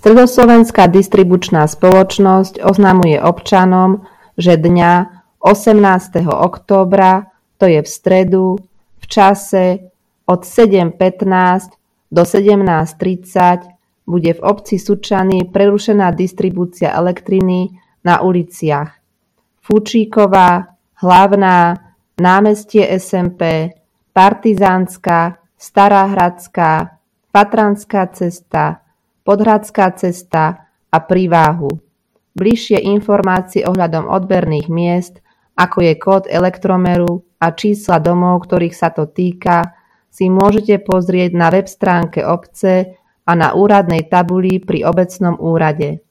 Stredoslovenská distribučná spoločnosť oznamuje občanom, že dňa 18. októbra, to je v stredu, v čase od 7:15 do 17:30 bude v obci Sučany prerušená distribúcia elektriny na uliciach Fučíková, Hlavná, Námestie SMP, Partizánska, Staráhradská, Fatranská cesta, Podhradská cesta a Pri Váhu. Bližšie informácie ohľadom odberných miest, ako je kód elektromeru a čísla domov, ktorých sa to týka, si môžete pozrieť na web stránke obce a na úradnej tabuli pri obecnom úrade.